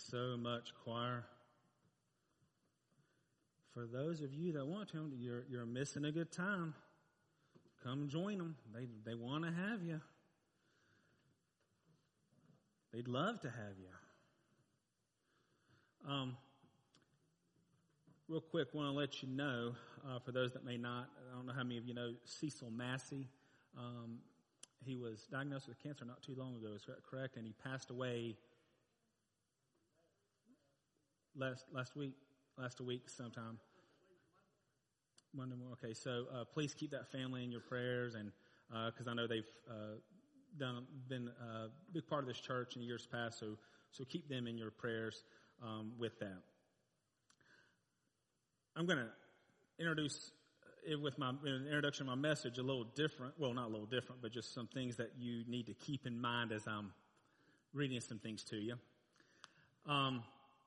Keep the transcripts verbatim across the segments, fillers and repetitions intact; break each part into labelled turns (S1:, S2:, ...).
S1: so much, choir. For those of you that want to, you're, you're missing a good time. Come join them. They, they want to have you. They'd love to have you. Um, real quick, want to let you know, uh, for those that may not, I don't know how many of you know Cecil Massey. Um, he was diagnosed with cancer not too long ago, is that correct? And he passed away last last week, last week sometime. Monday morning. Okay, so uh, please keep that family in your prayers, and because uh, I know they've uh, done been a big part of this church in years past. So so keep them in your prayers um, with that. I'm going to introduce it with my introduction of my message a little different. Well, not a little different, but just some things that you need to keep in mind as I'm reading some things to you. Um.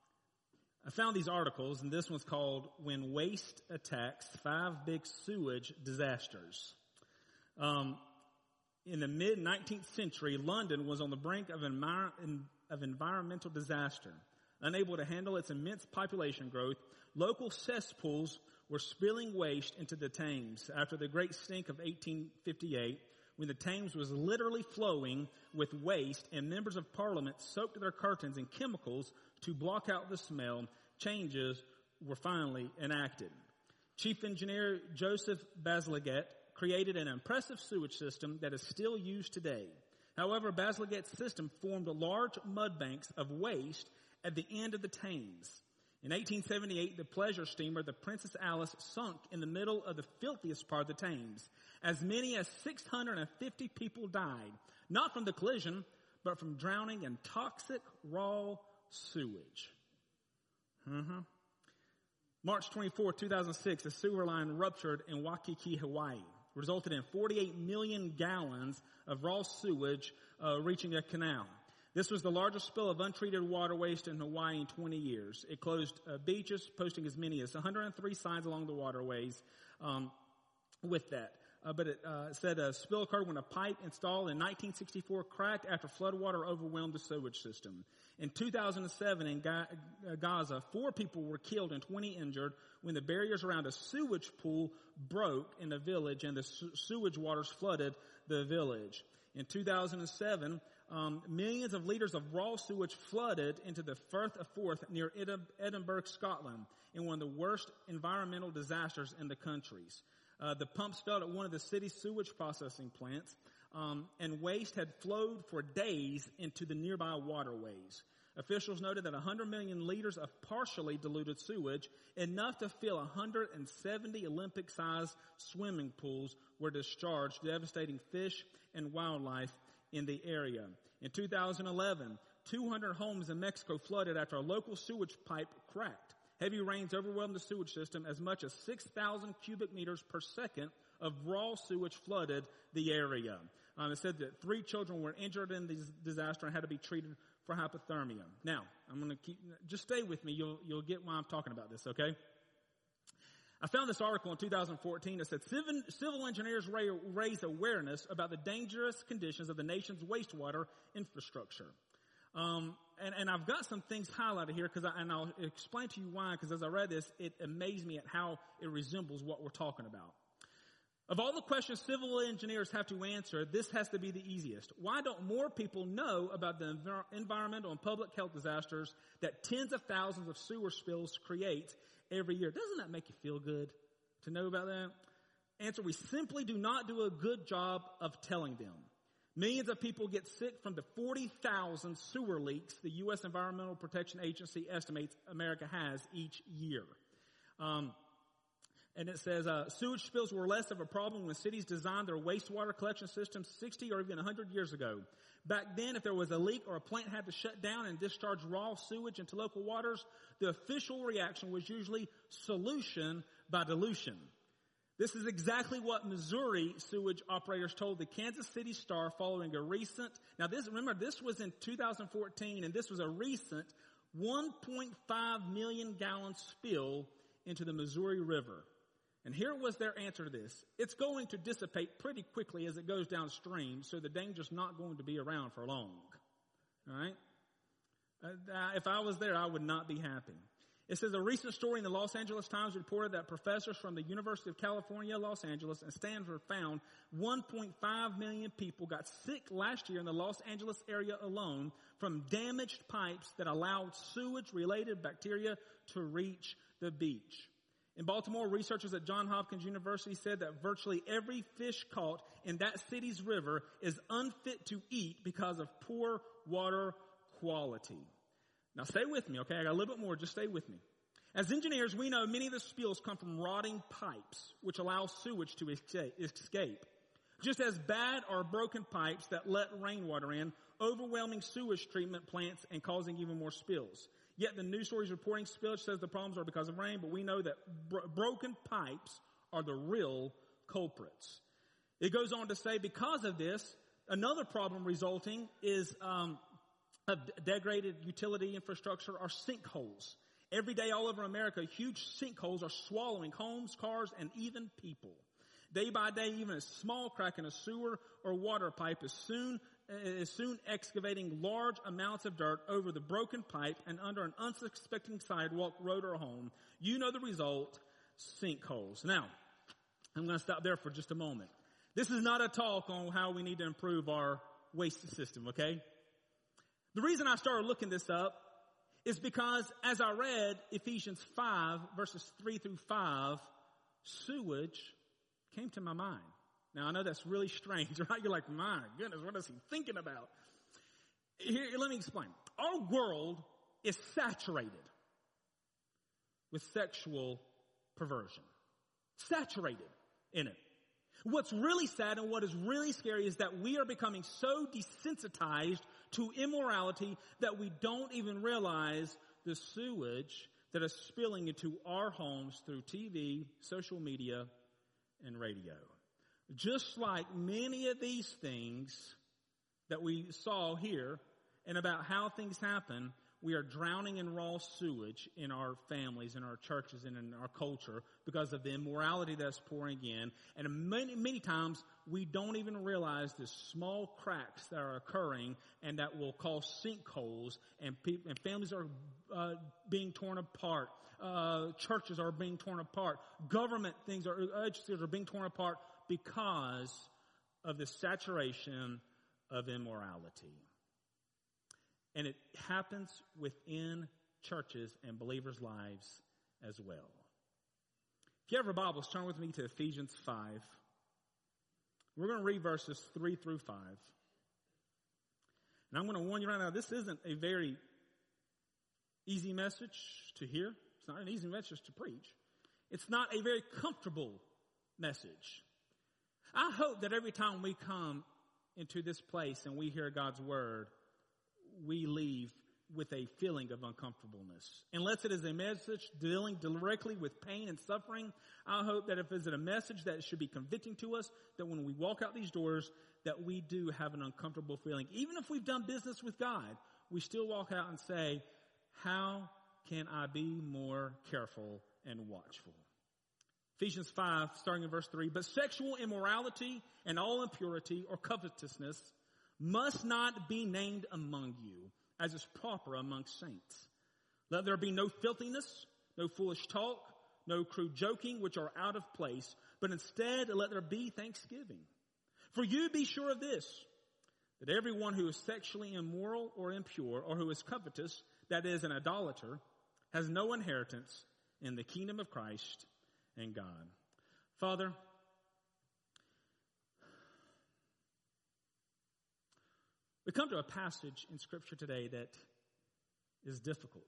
S1: I found these articles, and this one's called When Waste Attacks, Five Big Sewage Disasters. Um, in the mid-nineteenth century, London was on the brink of, envir- of environmental disaster. Unable to handle its immense population growth, local cesspools were spilling waste into the Thames after the Great Stink of eighteen fifty-eight, when the Thames was literally flowing with waste and members of parliament soaked their curtains in chemicals to block out the smell. Changes were finally enacted. Chief Engineer Joseph Bazalgette created an impressive sewage system that is still used today. However, Bazalgette's system formed large mud banks of waste at the end of the Thames. In eighteen seventy-eight, the pleasure steamer, the Princess Alice, sunk in the middle of the filthiest part of the Thames. As many as six hundred fifty people died, not from the collision, but from drowning in toxic raw sewage. Uh-huh. March twenty-fourth, two thousand six, a sewer line ruptured in Waikiki, Hawaii, resulted in forty-eight million gallons of raw sewage uh, reaching a canal. This was the largest spill of untreated water waste in Hawaii in twenty years. It closed uh, beaches, posting as many as one hundred three signs along the waterways um, with that. Uh, but it uh, said a spill occurred when a pipe installed in nineteen sixty-four cracked after floodwater overwhelmed the sewage system. In two thousand seven in Ga- Gaza, four people were killed and twenty injured when the barriers around a sewage pool broke in the village and the su- sewage waters flooded the village. In two thousand seven, um, millions of liters of raw sewage flooded into the Firth of Forth near Ed- Edinburgh, Scotland, in one of the worst environmental disasters in the countries. Uh, the pumps failed at one of the city's sewage processing plants, um, and waste had flowed for days into the nearby waterways. Officials noted that one hundred million liters of partially diluted sewage, enough to fill one hundred seventy Olympic-sized swimming pools, were discharged, devastating fish and wildlife in the area. In two thousand eleven, two hundred homes in Mexico flooded after a local sewage pipe cracked. Heavy rains overwhelmed the sewage system. As much as six thousand cubic meters per second of raw sewage flooded the area. Um, it said that three children were injured in this disaster and had to be treated for hypothermia. Now, I'm going to keep, just stay with me. You'll, you'll get why I'm talking about this, okay? I found this article in two thousand fourteen that said civil, civil engineers ra- raise awareness about the dangerous conditions of the nation's wastewater infrastructure. Um, and, and I've got some things highlighted here, because and I'll explain to you why, because as I read this, it amazed me at how it resembles what we're talking about. Of all the questions civil engineers have to answer, this has to be the easiest. Why don't more people know about the envir- environmental and public health disasters that tens of thousands of sewer spills create every year? Doesn't that make you feel good to know about that? Answer, we simply do not do a good job of telling them. Millions of people get sick from the forty thousand sewer leaks the U S Environmental Protection Agency estimates America has each year. Um, and it says uh, sewage spills were less of a problem when cities designed their wastewater collection systems sixty or even one hundred years ago. Back then, if there was a leak or a plant had to shut down and discharge raw sewage into local waters, the official reaction was usually solution by dilution. This is exactly what Missouri sewage operators told the Kansas City Star following a recent, now this, remember this was in two thousand fourteen, and this was a recent one point five million gallon spill into the Missouri River. And here was their answer to this. It's going to dissipate pretty quickly as it goes downstream, so the danger's not going to be around for long. All right? Uh, if I was there, I would not be happy. It says a recent story in the Los Angeles Times reported that professors from the University of California, Los Angeles, and Stanford found one point five million people got sick last year in the Los Angeles area alone from damaged pipes that allowed sewage-related bacteria to reach the beach. In Baltimore, researchers at Johns Hopkins University said that virtually every fish caught in that city's river is unfit to eat because of poor water quality. Now stay with me, okay? I got a little bit more. Just stay with me. As engineers, we know many of the spills come from rotting pipes, which allow sewage to escape. Just as bad are broken pipes that let rainwater in, overwhelming sewage treatment plants and causing even more spills. Yet the news stories reporting spillage says the problems are because of rain, but we know that bro- broken pipes are the real culprits. It goes on to say because of this, another problem resulting is um, of degraded utility infrastructure are sinkholes. Every day all over America, huge sinkholes are swallowing homes, cars, and even people. Day by day, even a small crack in a sewer or water pipe is soon is soon excavating large amounts of dirt over the broken pipe and under an unsuspecting sidewalk, road, or home. You know the result, sinkholes. Now, I'm going to stop there for just a moment. This is not a talk on how we need to improve our waste system, okay? The reason I started looking this up is because as I read Ephesians five, verses three through five, sewage came to my mind. Now, I know that's really strange, right? You're like, my goodness, what is he thinking about? Here, let me explain. Our world is saturated with sexual perversion. Saturated in it. What's really sad and what is really scary is that we are becoming so desensitized to immorality that we don't even realize the sewage that is spilling into our homes through T V, social media, and radio. Just like many of these things that we saw here and about how things happen, we are drowning in raw sewage in our families, in our churches, and in our culture because of the immorality that's pouring in. And many, many times we don't even realize the small cracks that are occurring and that will cause sinkholes, and, people, and families are uh, being torn apart. Uh, churches are being torn apart. Government things are, agencies are being torn apart because of the saturation of immorality. And it happens within churches and believers' lives as well. If you have your Bibles, turn with me to Ephesians five. We're going to read verses three through five. And I'm going to warn you right now, this isn't a very easy message to hear. It's not an easy message to preach. It's not a very comfortable message. I hope that every time we come into this place and we hear God's word, we leave with a feeling of uncomfortableness. Unless it is a message dealing directly with pain and suffering, I hope that if it's a message that should be convicting to us, that when we walk out these doors, that we do have an uncomfortable feeling. Even if we've done business with God, we still walk out and say, how can I be more careful and watchful? Ephesians five, starting in verse three, but sexual immorality and all impurity or covetousness must not be named among you, as is proper among saints. Let there be no filthiness, no foolish talk, no crude joking, which are out of place, but instead let there be thanksgiving. For you be sure of this, that everyone who is sexually immoral or impure, or who is covetous, that is an idolater, has no inheritance in the kingdom of Christ and God. Father, we come to a passage in Scripture today that is difficult.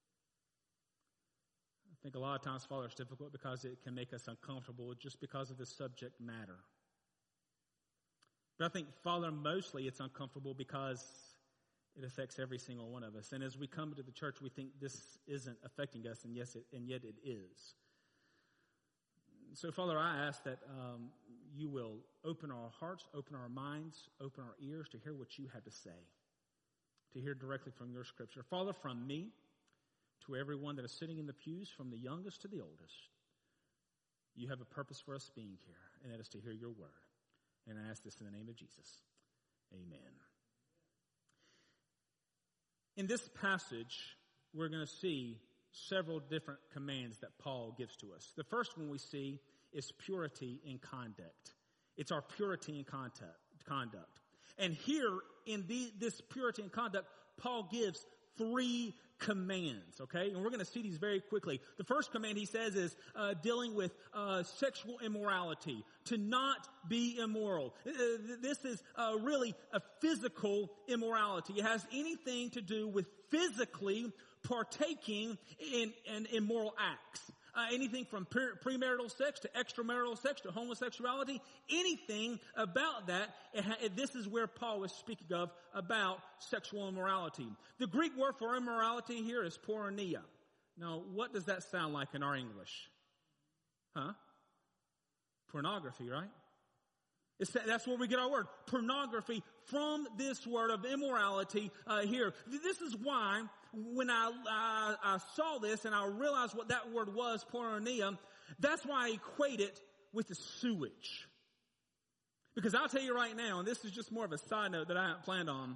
S1: I think a lot of times, Father, it's difficult because it can make us uncomfortable just because of the subject matter. But I think, Father, mostly it's uncomfortable because it affects every single one of us. And as we come to the church, we think this isn't affecting us, and yes, it, and yet it is. So, Father, I ask that um, you will open our hearts, open our minds, open our ears to hear what you have to say, to hear directly from your Scripture. Father, from me to everyone that is sitting in the pews, from the youngest to the oldest, you have a purpose for us being here, and that is to hear your word. And I ask this in the name of Jesus. Amen. In this passage, we're going to see several different commands that Paul gives to us. The first one we see is purity in conduct. It's our purity in conduct. conduct. And here in the, this purity in conduct, Paul gives three commands, okay? And we're going to see these very quickly. The first command he says is uh, dealing with uh, sexual immorality, to not be immoral. Uh, this is uh, really a physical immorality. It has anything to do with physically partaking in, in immoral acts. Uh, anything from pre- premarital sex to extramarital sex to homosexuality, anything about that, it ha- this is where Paul was speaking of about sexual immorality. The Greek word for immorality here is porneia. Now, what does that sound like in our English? Huh? Pornography, right? It's, that's where we get our word, pornography, from this word of immorality uh, here. This is why when I, I, I saw this and I realized what that word was, porneia, that's why I equate it with the sewage. Because I'll tell you right now, and this is just more of a side note that I haven't planned on,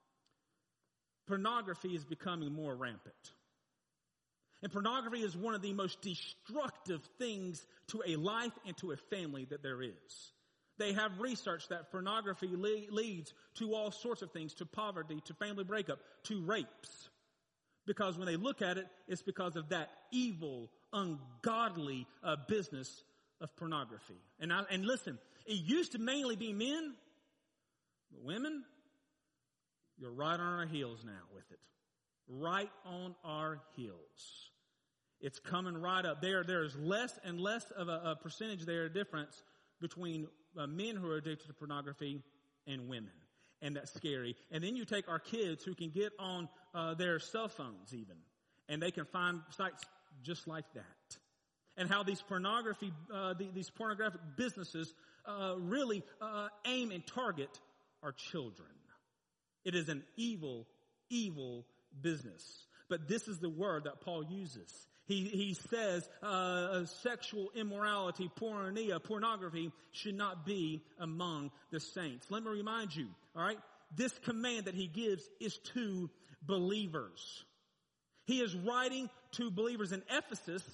S1: pornography is becoming more rampant. And pornography is one of the most destructive things to a life and to a family that there is. They have researched that pornography le- leads to all sorts of things, to poverty, to family breakup, to rapes. Because when they look at it, it's because of that evil, ungodly uh, business of pornography. And I, and listen, it used to mainly be men, but women, you're right on our heels now with it. Right on our heels. It's coming right up. There, there's less and less of a, a percentage there, difference between uh, men who are addicted to pornography and women. And that's scary. And then you take our kids who can get on uh, their cell phones even, and they can find sites just like that. And how these pornography, uh, the, these pornographic businesses uh, really uh, aim and target our children. It is an evil, evil business. But this is the word that Paul uses. He, he says uh, sexual immorality, porneia, pornography should not be among the saints. Let me remind you, all right, this command that he gives is to believers. He is writing to believers in Ephesus.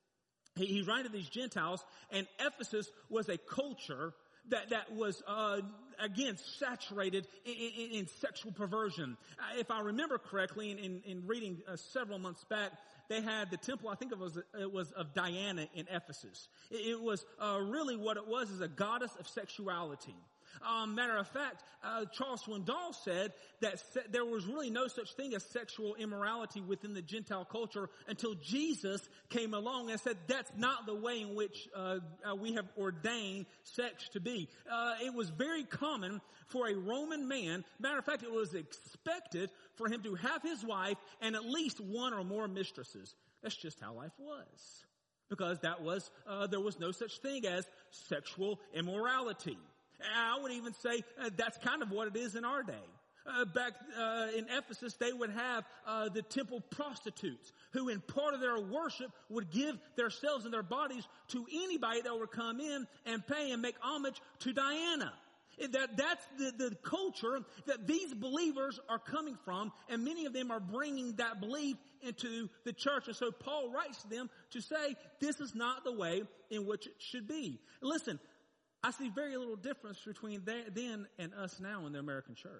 S1: He, he's writing to these Gentiles, and Ephesus was a culture that, that was, uh, again, saturated in, in, in sexual perversion. Uh, if I remember correctly, in, in, in reading uh, several months back, they had the temple, I think it was it was of Diana in Ephesus. It, it was uh, really what it was is a goddess of sexuality. Um, matter of fact, uh, Charles Swindoll said that se- there was really no such thing as sexual immorality within the Gentile culture until Jesus came along and said that's not the way in which uh, uh, we have ordained sex to be. Uh, it was very common for a Roman man. Matter of fact, it was expected for him to have his wife and at least one or more mistresses. That's just how life was. Because that was, uh, there was no such thing as sexual immorality. I would even say uh, that's kind of what it is in our day. Uh, back uh, in Ephesus, they would have uh, the temple prostitutes who in part of their worship would give themselves and their bodies to anybody that would come in and pay and make homage to Diana. That, that's the, the culture that these believers are coming from, and many of them are bringing that belief into the church. And so Paul writes to them to say, this is not the way in which it should be. Listen, I see very little difference between then and us now in the American church.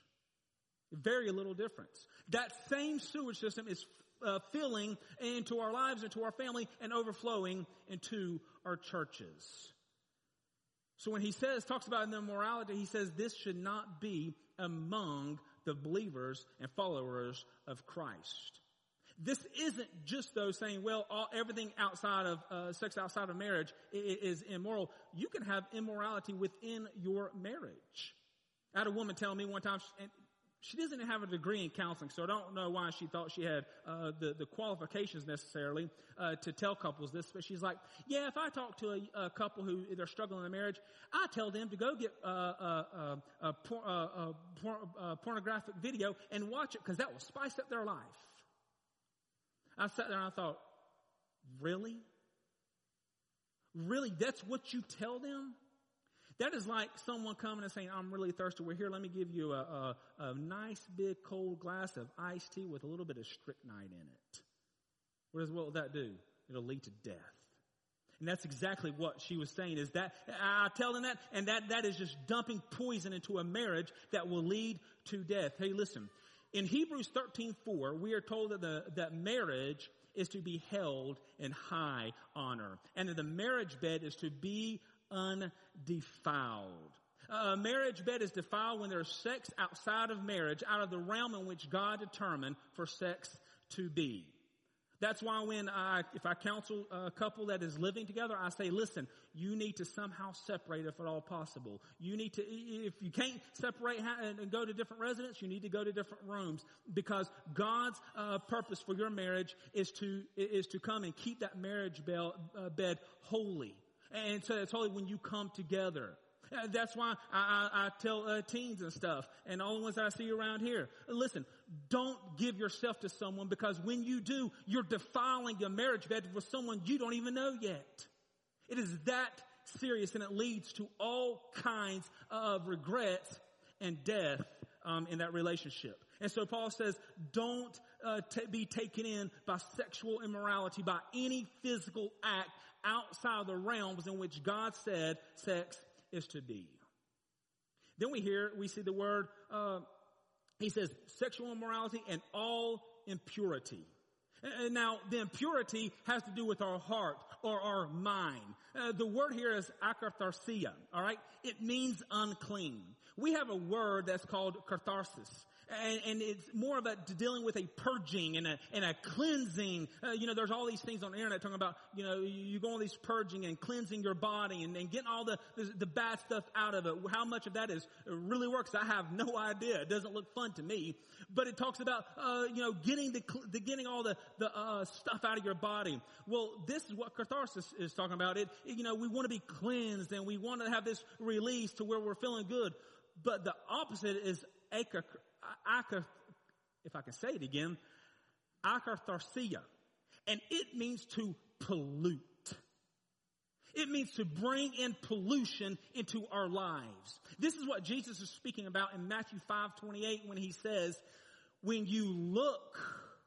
S1: Very little difference. That same sewage system is uh, filling into our lives, into our family, and overflowing into our churches. So when he says, talks about immorality, he says this should not be among the believers and followers of Christ. This isn't just though saying, well, all, everything outside of uh, sex outside of marriage is, is immoral. You can have immorality within your marriage. I had a woman tell me one time, and she doesn't have a degree in counseling, so I don't know why she thought she had uh, the, the qualifications necessarily uh, to tell couples this, but she's like, yeah, if I talk to a, a couple who they're struggling in marriage, I tell them to go get uh, uh, uh, a, por- uh, uh, por- uh, pornographic video and watch it because that will spice up their life. I sat there and I thought, really? Really? That's what you tell them? That is like someone coming and saying, I'm really thirsty. Well, here, let me give you a, a, a nice big cold glass of iced tea with a little bit of strychnine in it. What, does, what will that do? It'll lead to death. And that's exactly what she was saying, is that, I tell them that, and that, that is just dumping poison into a marriage that will lead to death. Hey, listen, in Hebrews thirteen four, we are told that the, that marriage is to be held in high honor, and that the marriage bed is to be undefiled. A marriage bed is defiled when there's sex outside of marriage, out of the realm in which God determined for sex to be. That's why when I, if I counsel a couple that is living together, I say, listen, you need to somehow separate if at all possible. You need to, if you can't separate and go to different residences, you need to go to different rooms, because God's uh, purpose for your marriage is to, is to come and keep that marriage bell, uh, bed holy. And so it's holy when you come together. That's why I, I, I tell uh, teens and stuff, and all the ones that I see around here, listen, don't give yourself to someone, because when you do, you're defiling your marriage bed with someone you don't even know yet. It is that serious, and it leads to all kinds of regrets and death um, in that relationship. And so Paul says, don't uh, t- be taken in by sexual immorality, by any physical act outside the realms in which God said sex is to be. Then we hear, we see the word, uh, he says, sexual immorality and all impurity. And now, the impurity has to do with our heart or our mind. Uh, the word here is akatharsia, all right? It means unclean. We have a word that's called catharsis. And, and it's more about dealing with a purging and a, and a cleansing. Uh, you know, there's all these things on the internet talking about, you know, you, you go on these purging and cleansing your body and, and getting all the, the the bad stuff out of it. How much of that is really works, I have no idea. It doesn't look fun to me. But it talks about, uh, you know, getting the, the getting all the the uh, stuff out of your body. Well, this is what catharsis is talking about. It, it you know, we want to be cleansed and we want to have this release to where we're feeling good. But the opposite is akar. If I can say it again, akatharsia. And it means to pollute. It means to bring in pollution into our lives. This is what Jesus is speaking about in Matthew five twenty-eight when he says, when you look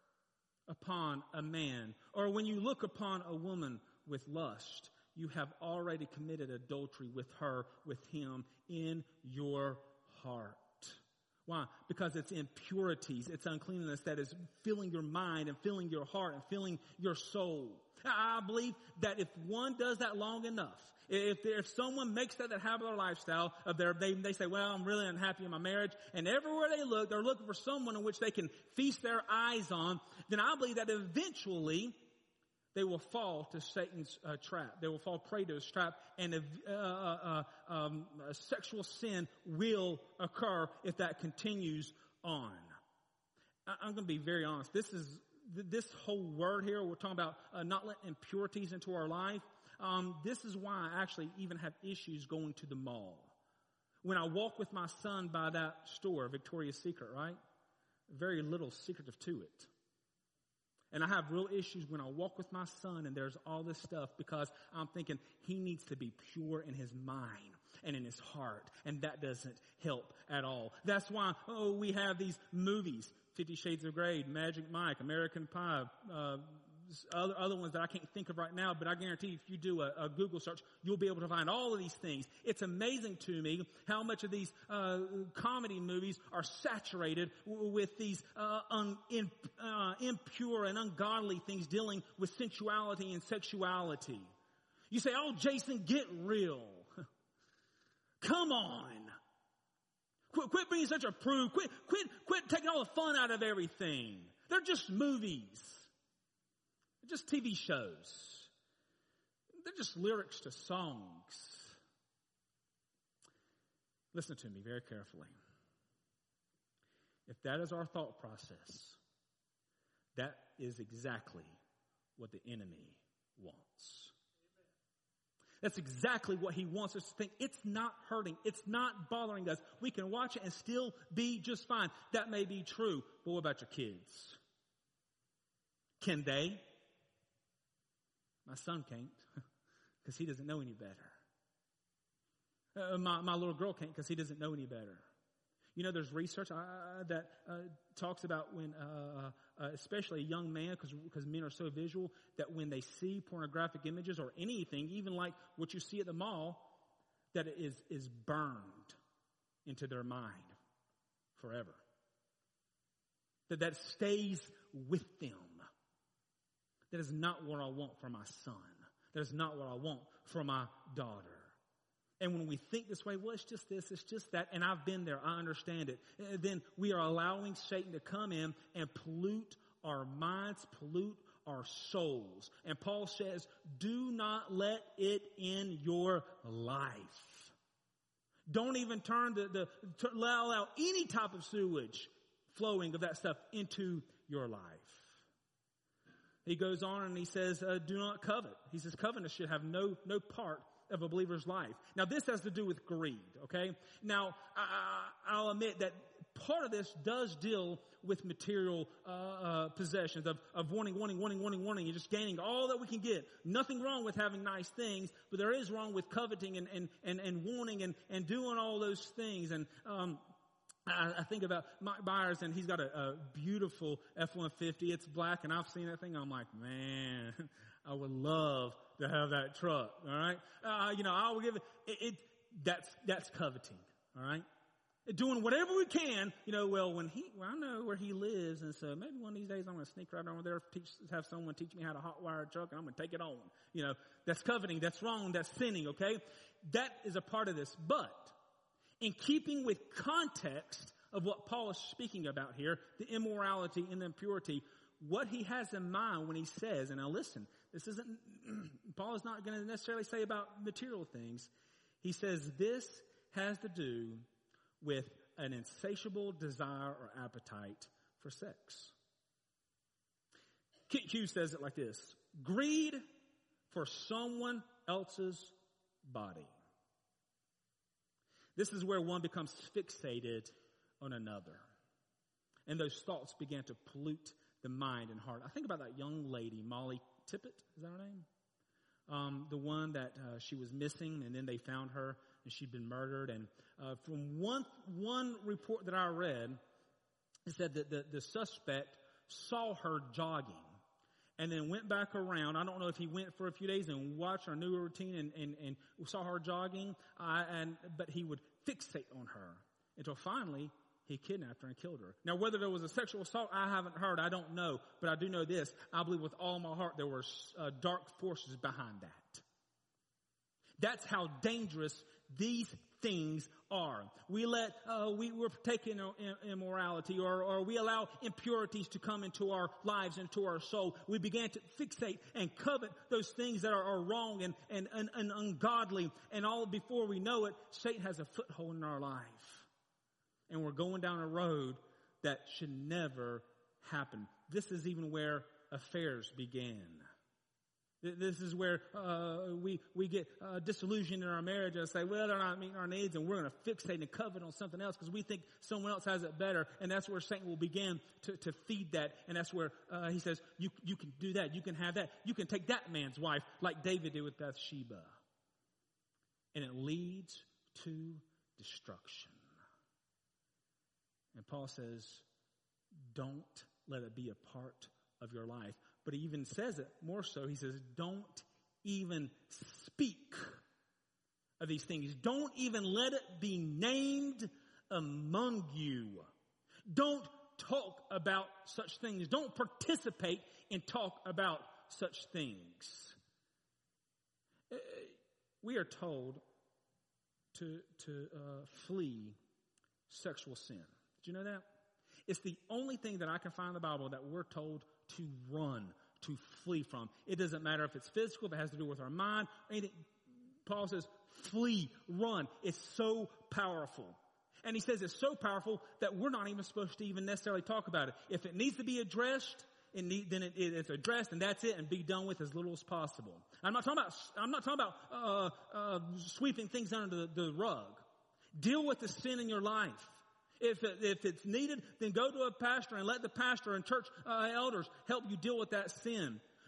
S1: upon a man or when you look upon a woman with lust, you have already committed adultery with her, with him in your heart. Why? Because it's impurities, it's uncleanness that is filling your mind and filling your heart and filling your soul. I believe that if one does that long enough, if if someone makes that the habit or lifestyle of their, they, they say, well, I'm really unhappy in my marriage, and everywhere they look, they're looking for someone in which they can feast their eyes on, then I believe that eventually they will fall to Satan's uh, trap. They will fall prey to his trap, and uh, uh, uh, um, sexual sin will occur if that continues on. I- I'm going to be very honest. This is this whole word here. We're talking about uh, not letting impurities into our life. Um, this is why I actually even have issues going to the mall. When I walk with my son by that store, Victoria's Secret, right? Very little secretive to it. And I have real issues when I walk with my son and there's all this stuff, because I'm thinking he needs to be pure in his mind and in his heart. And that doesn't help at all. That's why oh, we have these movies, Fifty Shades of Grey, Magic Mike, American Pie, uh, other, other ones that I can't think of right now, but I guarantee if you do a, a Google search, you'll be able to find all of these things. It's amazing to me how much of these uh, comedy movies are saturated w- with these uh, un, in, uh, impure and ungodly things dealing with sensuality and sexuality. You say, oh, Jason, get real. Come on. Quit, quit being such a prude. Quit, quit, quit taking all the fun out of everything. They're just movies. They're just T V shows. They're just lyrics to songs. Listen to me very carefully. If that is our thought process, that is exactly what the enemy wants. That's exactly what he wants us to think. It's not hurting. It's not bothering us. We can watch it and still be just fine. That may be true. But what about your kids? Can they? My son can't, because he doesn't know any better. Uh, my, my little girl can't because he doesn't know any better. You know, there's research uh, that uh, talks about when, uh, uh, especially a young man, because because men are so visual, that when they see pornographic images or anything, even like what you see at the mall, that it is is burned into their mind forever. That that stays with them. That is not what I want for my son. That is not what I want for my daughter. And when we think this way, well, it's just this, it's just that, and I've been there, I understand it. And then we are allowing Satan to come in and pollute our minds, pollute our souls. And Paul says, do not let it in your life. Don't even turn the, the to allow, allow any type of sewage flowing of that stuff into your life. He goes on and he says, uh, do not covet. He says, covetous should have no, no part of a believer's life. Now, this has to do with greed, okay? Now, I, I'll admit that part of this does deal with material uh, uh, possessions, of, of wanting, wanting, wanting, wanting, wanting, and just gaining all that we can get. Nothing wrong with having nice things, but there is wrong with coveting and, and, and, and wanting and, and doing all those things. And um, I, I think about Mike Byers, and he's got a, a beautiful F one fifty. It's black, and I've seen that thing. I'm like, man, I would love to have that truck, all right? Uh, you know, I will give it, it, it, that's, that's coveting, all right? Doing whatever we can, you know, well, when he, well, I know where he lives, and so maybe one of these days I'm going to sneak right over there, teach, have someone teach me how to hot wire a truck, and I'm going to take it on. You know, that's coveting, that's wrong, that's sinning, okay? That is a part of this. But in keeping with context of what Paul is speaking about here, the immorality and the impurity, what he has in mind when he says, and now listen, this isn't, Paul is not going to necessarily say about material things. He says this has to do with an insatiable desire or appetite for sex. Kit Hughes says it like this: greed for someone else's body. This is where one becomes fixated on another. And those thoughts began to pollute the mind and heart. I think about that young lady, Molly Tippett, is that her name? Um, the one that uh, she was missing, and then they found her, and she'd been murdered. And uh, from one one report that I read, it said that the, the suspect saw her jogging and then went back around. I don't know if he went for a few days and watched her new routine and, and, and saw her jogging, uh, and but he would fixate on her until finally he kidnapped her and killed her. Now, whether there was a sexual assault, I haven't heard. I don't know. But I do know this. I believe with all my heart there were uh, dark forces behind that. That's how dangerous these things are. We let, uh, we, we're taking immorality, or, or we allow impurities to come into our lives, into our soul. We began to fixate and covet those things that are, are wrong and, and, and, and ungodly. And all before we know it, Satan has a foothold in our life. And we're going down a road that should never happen. This is even where affairs began. This is where uh, we we get uh, disillusioned in our marriage and say, well, they're not meeting our needs, and we're going to fixate and covet on something else because we think someone else has it better. And that's where Satan will begin to, to feed that. And that's where uh, he says, you, you can do that. You can have that. You can take that man's wife like David did with Bathsheba. And it leads to destruction. And Paul says, don't let it be a part of your life. But he even says it more so. He says, don't even speak of these things. Don't even let it be named among you. Don't talk about such things. Don't participate in talk about such things. We are told to, to uh, flee sexual sin. Did you know that? It's the only thing that I can find in the Bible that we're told to run, to flee from. It doesn't matter if it's physical, if it has to do with our mind. Anything. Paul says, flee, run. It's so powerful. And he says it's so powerful that we're not even supposed to even necessarily talk about it. If it needs to be addressed, it need, then it, it, it's addressed, and that's it, and be done with as little as possible. I'm not talking about, I'm not talking about uh, uh, sweeping things under the, the rug. Deal with the sin in your life. If it, if it's needed, then go to a pastor and let the pastor and church uh, elders help you deal with that sin.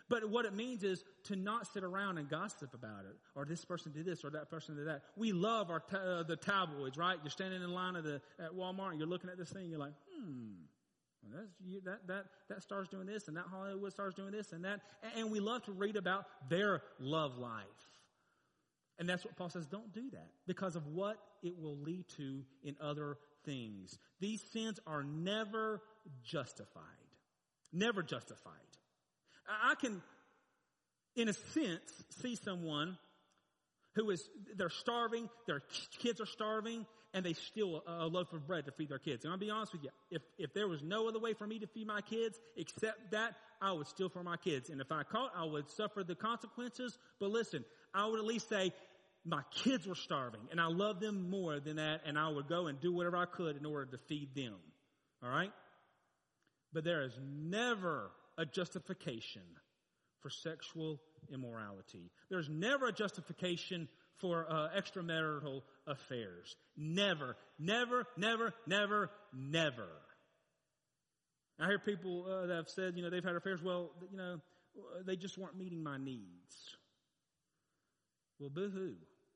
S1: But what it means is to not sit around and gossip about it. Or this person did this or that person did that. We love our ta- uh, the tabloids, right? You're standing in line at, the, at Walmart and you're looking at this thing and you're like, hmm, well, that's, you, that, that, that star's doing this and that Hollywood star's doing this and that. And, and we love to read about their love life. And that's what Paul says, don't do that because of what it will lead to in other things. These sins are never justified. Never justified. I can, in a sense, see someone who is, they're starving, their kids are starving, and they steal a, a loaf of bread to feed their kids. And I'll be honest with you, if, if there was no other way for me to feed my kids except that, I would steal for my kids. And if I caught, I would suffer the consequences. But listen, I would at least say, my kids were starving, and I love them more than that, and I would go and do whatever I could in order to feed them. All right? But there is never a justification for sexual immorality. There's never a justification for uh, extramarital affairs. Never, never, never, never, never. I hear people uh, that have said, you know, they've had affairs, well, you know, they just weren't meeting my needs. Well, boo-hoo.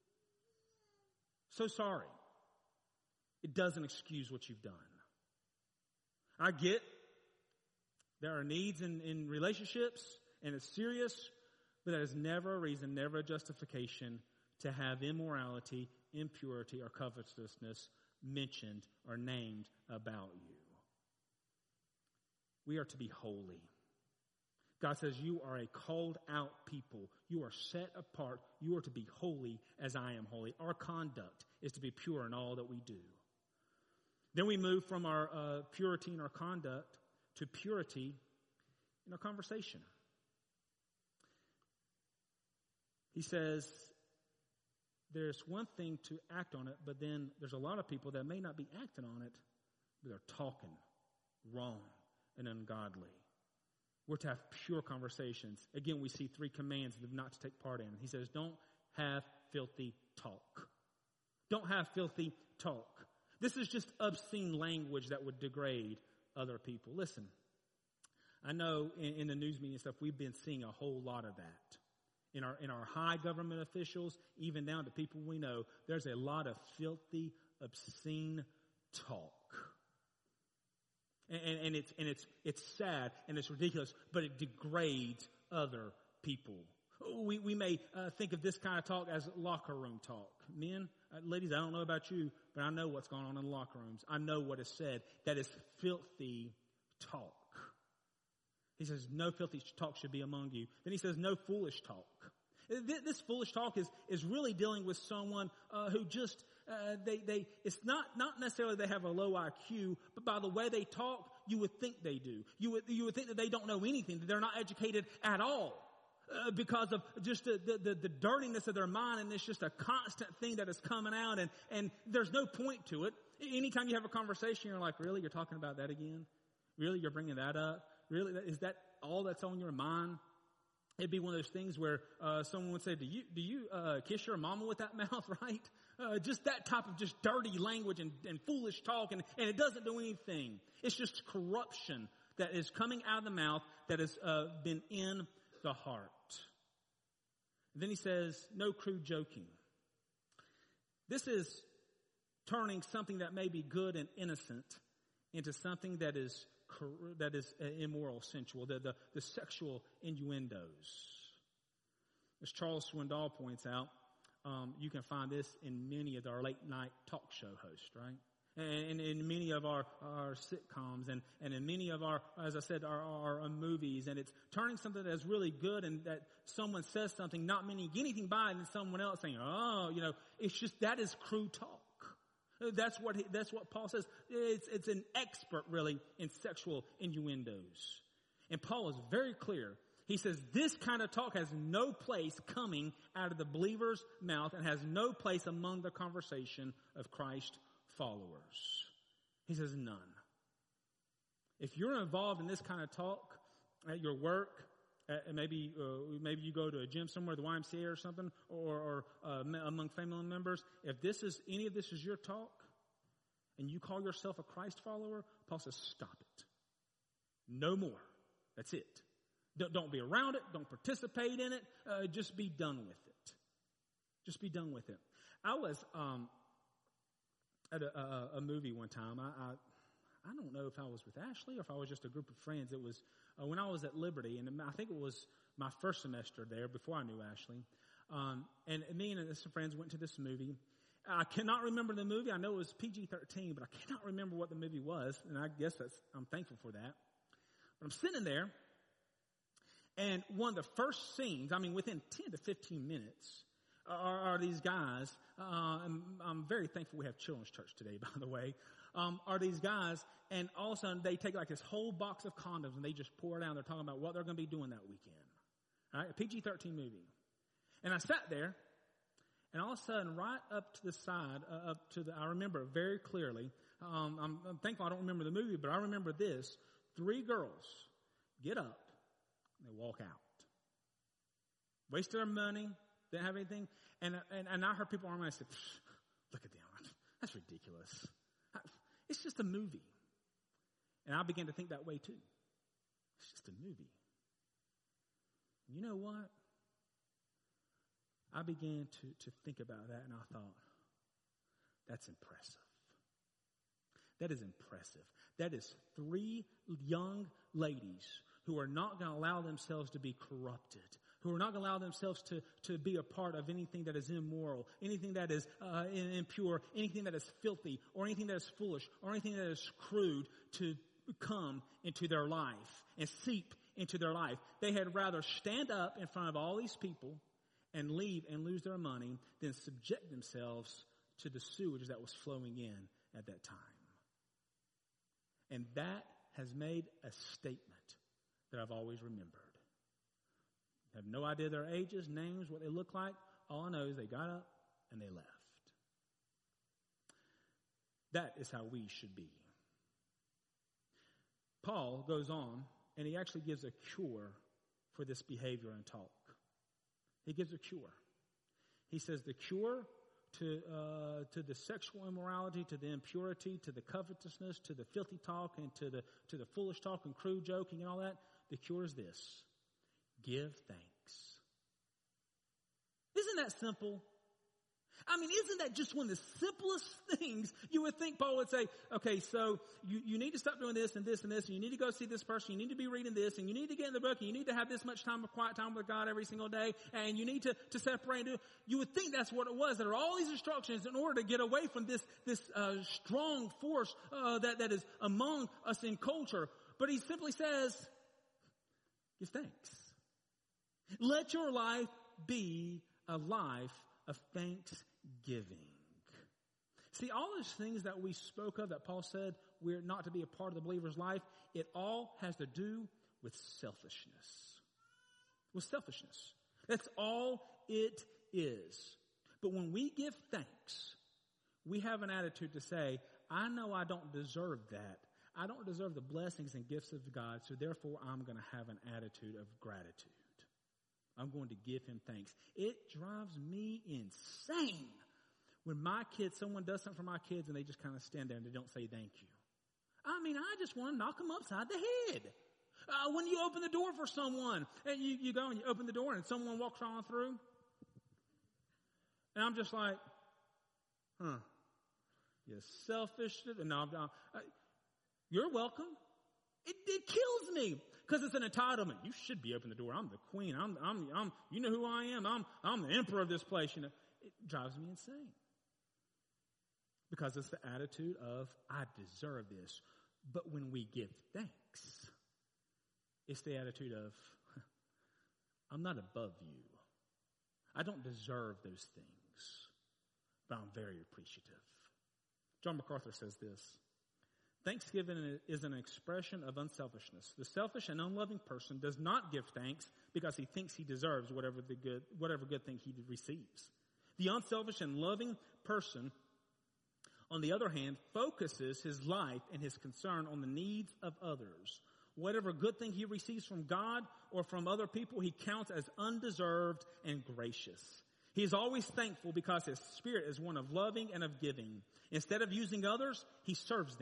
S1: So sorry. It doesn't excuse what you've done. I get there are needs in, in relationships, and it's serious, but that is never a reason, never a justification to have immorality, impurity, or covetousness mentioned or named about you. We are to be holy. God says you are a called out people. You are set apart. You are to be holy as I am holy. Our conduct is to be pure in all that we do. Then we move from our uh, purity in our conduct to purity in our conversation. He says there's one thing to act on it, but then there's a lot of people that may not be acting on it, but they're talking wrong and ungodly. We're to have pure conversations. Again, we see three commands of not to take part in. He says, don't have filthy talk. Don't have filthy talk. This is just obscene language that would degrade other people. Listen, I know in, in the news media stuff, we've been seeing a whole lot of that. In our, in our high government officials, even down to people we know, there's a lot of filthy, obscene talk. And, and, and it's and it's it's sad and it's ridiculous, but it degrades other people. We we may uh, think of this kind of talk as locker room talk. Men, uh, ladies, I don't know about you, but I know what's going on in the locker rooms. I know what is said. That is filthy talk. He says, no filthy talk should be among you. Then he says, no foolish talk. This foolish talk is, is really dealing with someone uh, who just, uh, they, they, it's not, not necessarily they have a low I Q, but by the way they talk, you would think they do. You would, you would think that they don't know anything, that they're not educated at all. Uh, because of just the, the, the, the dirtiness of their mind, and it's just a constant thing that is coming out, and, and there's no point to it. Anytime you have a conversation, you're like, really? You're talking about that again? Really? You're bringing that up? Really? Is that all that's on your mind? It'd be one of those things where uh, someone would say, do you do you uh, kiss your mama with that mouth, right? Uh, just that type of just dirty language and, and foolish talk, and, and it doesn't do anything. It's just corruption that is coming out of the mouth that has uh, been in the heart. Then he says, no crude joking. This is turning something that may be good and innocent into something that is that is immoral, sensual, the, the, the sexual innuendos. As Charles Swindoll points out, um, you can find this in many of our late-night talk show hosts, right? And in many of our, our sitcoms and, and in many of our, as I said, our, our, our movies. And it's turning something that's really good and that someone says something, not meaning anything by it, and someone else saying, oh, you know, it's just, that is crude talk. That's what he, that's what Paul says. It's, it's an expert, really, in sexual innuendos. And Paul is very clear. He says this kind of talk has no place coming out of the believer's mouth and has no place among the conversation of Christ followers. He says none. If you're involved in this kind of talk at your work, uh, maybe uh, maybe you go to a gym somewhere, the Y M C A or something, or, or uh, among family members, if this is any of this is your talk, and you call yourself a Christ follower, Paul says stop it. No more. That's it. Don't, don't be around it. Don't participate in it. Uh, just be done with it. Just be done with it. I was um, at a, a, a movie one time. I, I I don't know if I was with Ashley or if I was just a group of friends. It was uh, when I was at Liberty, and I think it was my first semester there before I knew Ashley. Um, and me and some friends went to this movie. I cannot remember the movie. I know it was P G thirteen, but I cannot remember what the movie was, and I guess that's I'm thankful for that. But I'm sitting there, and one of the first scenes, I mean, within ten to fifteen minutes, are, are these guys. Uh, I'm, I'm very thankful we have children's church today, by the way. Um, are these guys, and all of a sudden they take like this whole box of condoms and they just pour it down. They're talking about what they're going to be doing that weekend. All right, a P G thirteen movie. And I sat there, and all of a sudden, right up to the side, uh, up to the, I remember very clearly. Um, I'm, I'm thankful I don't remember the movie, but I remember this: three girls get up and they walk out, wasted their money, didn't have anything, and and, and I heard people around me say, "Look at them, that's ridiculous. It's just a movie." And I began to think that way too. It's just a movie. You know what? I began to, to think about that, and I thought, that's impressive. That is impressive. That is three young ladies who are not going to allow themselves to be corrupted, who are not going to allow themselves to, to be a part of anything that is immoral, anything that is uh, impure, anything that is filthy, or anything that is foolish, or anything that is crude to come into their life and seep into their life. They had rather stand up in front of all these people and leave and lose their money than subject themselves to the sewage that was flowing in at that time. And that has made a statement that I've always remembered. I have no idea their ages, names, what they look like. All I know is they got up and they left. That is how we should be. Paul goes on, and he actually gives a cure for this behavior and talk. He gives a cure. He says the cure to uh, to the sexual immorality, to the impurity, to the covetousness, to the filthy talk, and to the to the foolish talk and crude joking and all that. The cure is this: give thanks. Isn't that simple? I mean, isn't that just one of the simplest things? You would think Paul would say, okay, so you, you need to stop doing this and this and this, and you need to go see this person, you need to be reading this, and you need to get in the book, and you need to have this much time of quiet time with God every single day, and you need to, to separate. You would think that's what it was. There are all these instructions in order to get away from this, this uh, strong force uh, that, that is among us in culture. But he simply says, give thanks. Let your life be a life of thanksgiving. See, all those things that we spoke of, that Paul said we're not to be a part of the believer's life, it all has to do with selfishness. With selfishness. That's all it is. But when we give thanks, we have an attitude to say, I know I don't deserve that. I don't deserve the blessings and gifts of God, so therefore I'm going to have an attitude of gratitude. I'm going to give him thanks. It drives me insane when my kids, someone does something for my kids and they just kind of stand there and they don't say thank you. I mean, I just want to knock them upside the head. Uh, when you open the door for someone and you, you go and you open the door and someone walks on through. And I'm just like, huh, you're selfish. No, no, uh, you're welcome. It, it kills me. Because it's an entitlement. You should be opening the door. I'm the queen. I'm, I'm, I'm, you know who I am. I'm, I'm the emperor of this place. You know, it drives me insane. Because it's the attitude of, I deserve this. But when we give thanks, it's the attitude of, I'm not above you. I don't deserve those things. But I'm very appreciative. John MacArthur says this: Thanksgiving is an expression of unselfishness. The selfish and unloving person does not give thanks because he thinks he deserves whatever the good, whatever good thing he receives. The unselfish and loving person, on the other hand, focuses his life and his concern on the needs of others. Whatever good thing he receives from God or from other people, he counts as undeserved and gracious. He is always thankful because his spirit is one of loving and of giving. Instead of using others, he serves them.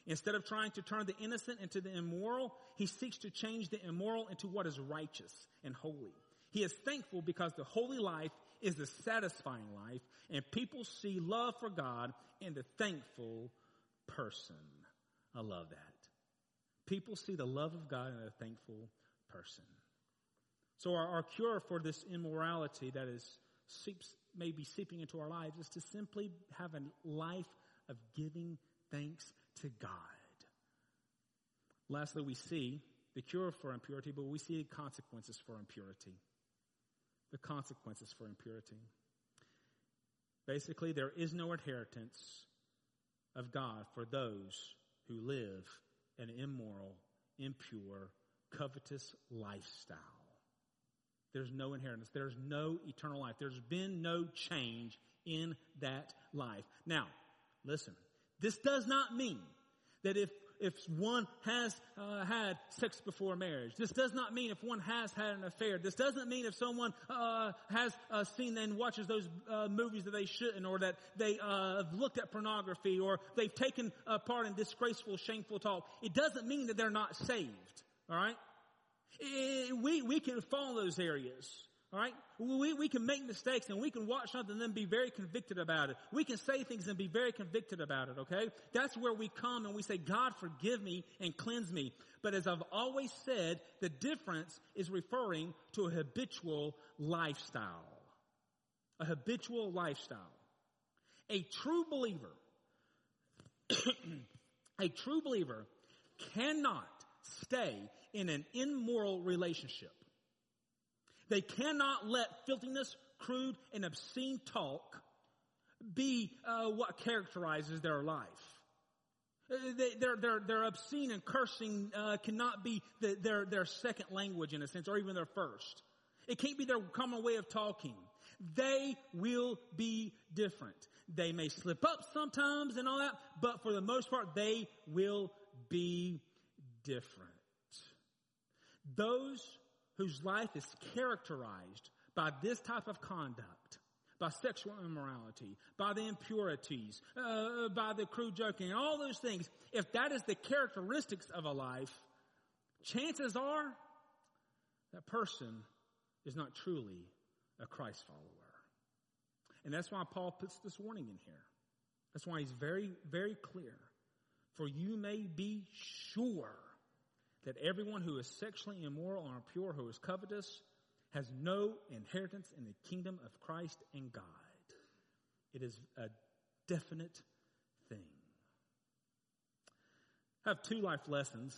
S1: Instead of trying to turn the innocent into the immoral, he seeks to change the immoral into what is righteous and holy. He is thankful because the holy life is the satisfying life, and people see love for God in the thankful person. I love that. People see the love of God in a thankful person. So our, our cure for this immorality that is seeps, maybe seeping into our lives is to simply have a life of giving thanks to God. Lastly, we see the cure for impurity, but we see consequences for impurity. The consequences for impurity. Basically, there is no inheritance of God for those who live an immoral, impure, covetous lifestyle. There's no inheritance. There's no eternal life. There's been no change in that life. Now, listen, this does not mean that if if one has uh, had sex before marriage, this does not mean if one has had an affair. This doesn't mean if someone uh, has uh, seen and watches those uh, movies that they shouldn't, or that they uh, have looked at pornography, or they've taken uh, part in disgraceful, shameful talk. It doesn't mean that they're not saved, all right? It, we, we can fall in those areas. All right? We, we can make mistakes, and we can watch something and then be very convicted about it. We can say things and be very convicted about it, okay? That's where we come and we say, God, forgive me and cleanse me. But as I've always said, the difference is referring to a habitual lifestyle. A habitual lifestyle. A true believer, a true believer cannot stay in an immoral relationship. They cannot let filthiness, crude, and obscene talk be uh, what characterizes their life. They, their, their, their obscene and cursing uh, cannot be the, their, their second language in a sense, or even their first. It can't be their common way of talking. They will be different. They may slip up sometimes and all that, but for the most part, they will be different. Those whose life is characterized by this type of conduct, by sexual immorality, by the impurities, uh, by the crude joking, all those things, if that is the characteristics of a life, chances are that person is not truly a Christ follower. And that's why Paul puts this warning in here. That's why he's very, very clear. For you may be sure that everyone who is sexually immoral or impure, who is covetous, has no inheritance in the kingdom of Christ and God. It is a definite thing. I have two life lessons.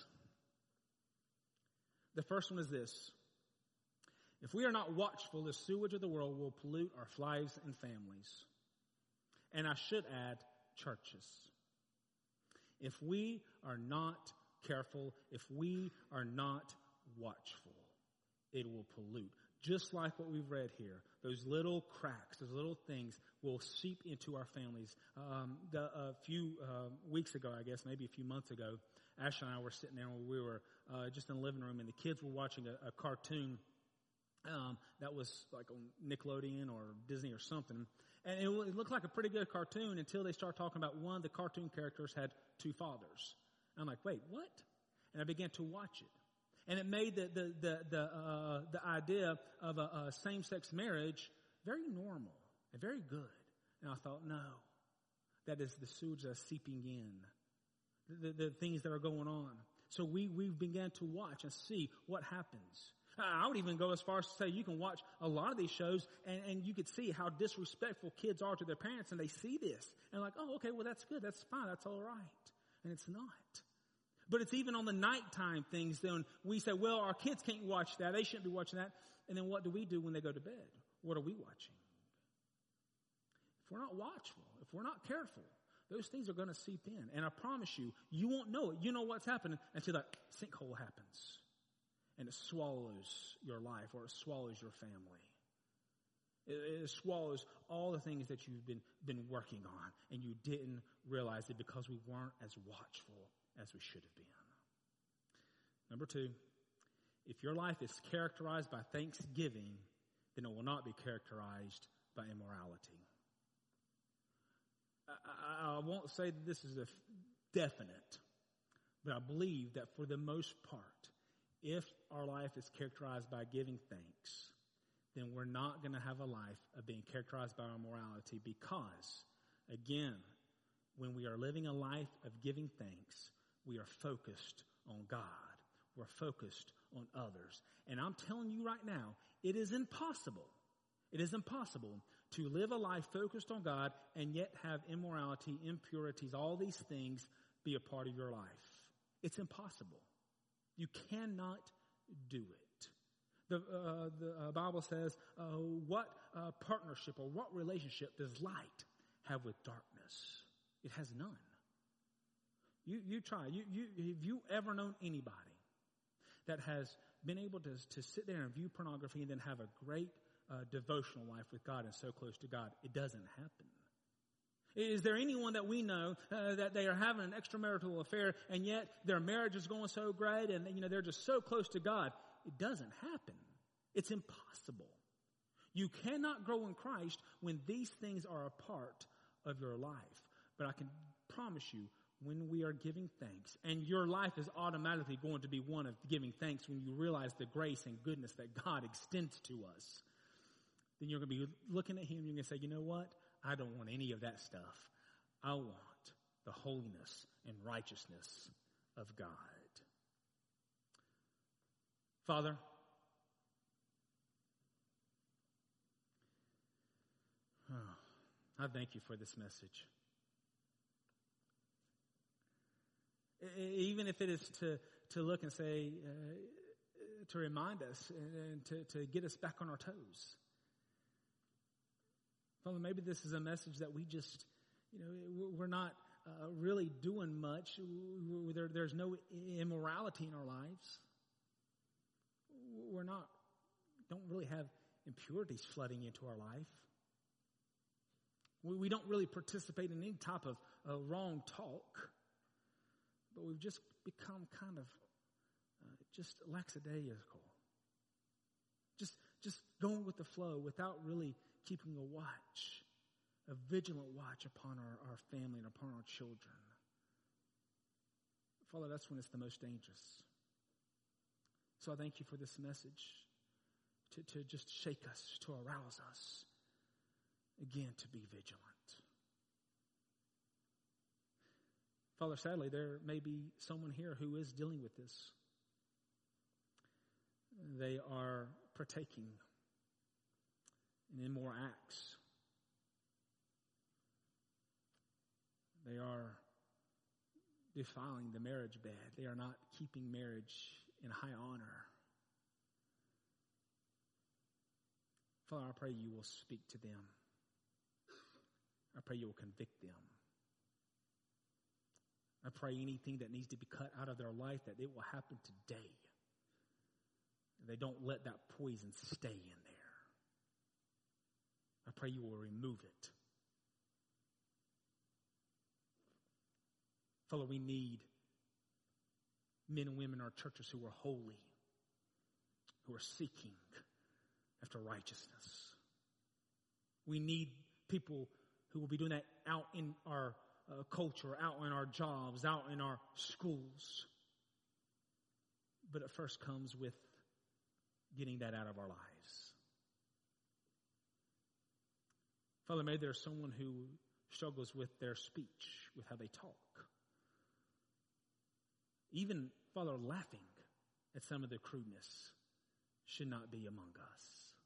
S1: The first one is this. If we are not watchful, the sewage of the world will pollute our lives and families. And I should add, churches. If we are not careful, if we are not watchful, it will pollute. Just like what we've read here, those little cracks, those little things will seep into our families. Um, the, a few uh, weeks ago, I guess, maybe a few months ago, Ashley and I were sitting there and we were uh, just in the living room, and the kids were watching a, a cartoon um, that was like on Nickelodeon or Disney or something. And it, it looked like a pretty good cartoon until they started talking about one of the cartoon characters had two fathers. I'm like, wait, what? And I began to watch it. And it made the the the the, uh, the idea of a, a same-sex marriage very normal and very good. And I thought, no, that is the sewage that's seeping in, the, the things that are going on. So we we began to watch and see what happens. I would even go as far as to say you can watch a lot of these shows and, and you could see how disrespectful kids are to their parents, and they see this and like, oh, okay, well, that's good. That's fine. That's all right. And it's not. But it's even on the nighttime things, then we say, well, our kids can't watch that. They shouldn't be watching that. And then what do we do when they go to bed? What are we watching? If we're not watchful, if we're not careful, those things are going to seep in. And I promise you, you won't know it. You know what's happening until that sinkhole happens. And it swallows your life, or it swallows your family. It, it swallows all the things that you've been, been working on, and you didn't realize it because we weren't as watchful as we should have been. Number two, if your life is characterized by thanksgiving, then it will not be characterized by immorality. I, I, I won't say that this is a definite, But I believe that for the most part, if our life is characterized by giving thanks, then we're not going to have a life of being characterized by our morality because, again, when we are living a life of giving thanks, we are focused on God. We're focused on others. And I'm telling you right now, it is impossible. It is impossible to live a life focused on God and yet have immorality, impurities, all these things be a part of your life. It's impossible. You cannot do it. The, uh, the uh, Bible says, uh, what uh, partnership or what relationship does light have with darkness? It has none. You you try. You you have you ever known anybody that has been able to to sit there and view pornography and then have a great uh, devotional life with God and so close to God? It doesn't happen. Is there anyone that we know uh, that they are having an extramarital affair and yet their marriage is going so great and you know they're just so close to God? It doesn't happen. It's impossible. You cannot grow in Christ when these things are a part of your life. But I can promise you, when we are giving thanks, and your life is automatically going to be one of giving thanks when you realize the grace and goodness that God extends to us, then you're going to be looking at Him and you're going to say, you know what? I don't want any of that stuff. I want the holiness and righteousness of God. Father, oh, I thank you for this message. Even if it is to, to look and say, uh, to remind us and, and to, to get us back on our toes. Father, maybe this is a message that we just, you know, we're not uh, really doing much. There, there's no immorality in our lives. We're not, don't really have impurities flooding into our life. We, we don't really participate in any type of uh, wrong talk. But we've just become kind of uh, just lackadaisical. Just, just going with the flow without really keeping a watch, a vigilant watch upon our, our family and upon our children. Father, that's when it's the most dangerous. So I thank you for this message to, to just shake us, to arouse us, again, to be vigilant. Father, sadly, there may be someone here who is dealing with this. They are partaking in immoral acts. They are defiling the marriage bed. They are not keeping marriage in high honor. Father, I pray you will speak to them. I pray you will convict them. I pray anything that needs to be cut out of their life, that it will happen today. They don't let that poison stay in there. I pray you will remove it. Father, we need men and women in our churches who are holy, who are seeking after righteousness. We need people who will be doing that out in our Uh, culture, out in our jobs, out in our schools. But it first comes with getting that out of our lives. Father, maybe there's someone who struggles with their speech, with how they talk. Even, Father, laughing at some of the crudeness should not be among us.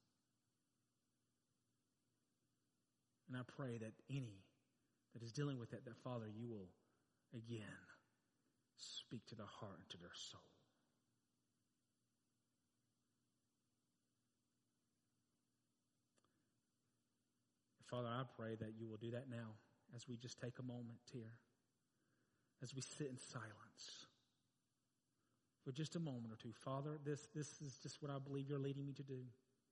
S1: And I pray that any that is dealing with it, that, Father, you will, again, speak to their heart and to their soul. Father, I pray that you will do that now as we just take a moment here, as we sit in silence for just a moment or two. Father, this, this is just what I believe you're leading me to do.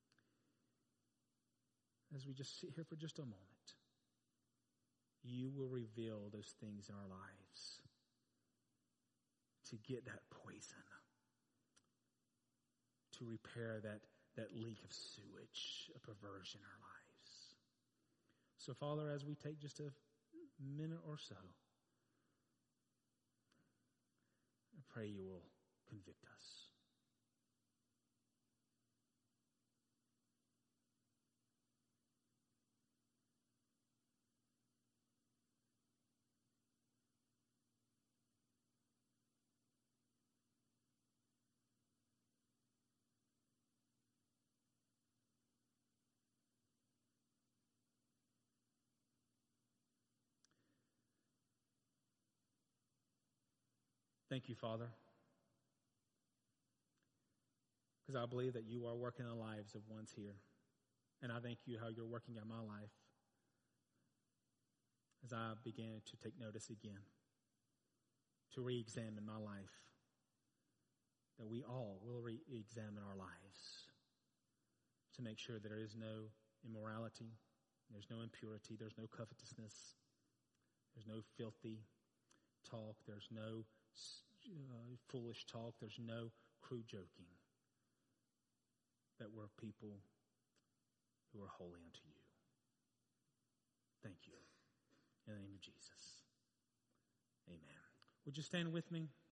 S1: As we just sit here for just a moment, you will reveal those things in our lives to get that poison, to repair that, that leak of sewage, a perversion in our lives. So, Father, as we take just a minute or so, I pray you will convict us. Thank you, Father, because I believe that you are working in the lives of ones here. And I thank you how you're working in my life as I began to take notice again, to re-examine my life, that we all will re-examine our lives to make sure that there is no immorality, there's no impurity, there's no covetousness, there's no filthy talk, there's no uh, foolish talk, there's no crude joking, that we're people who are holy unto you. Thank you. In the name of Jesus. Amen. Would you stand with me?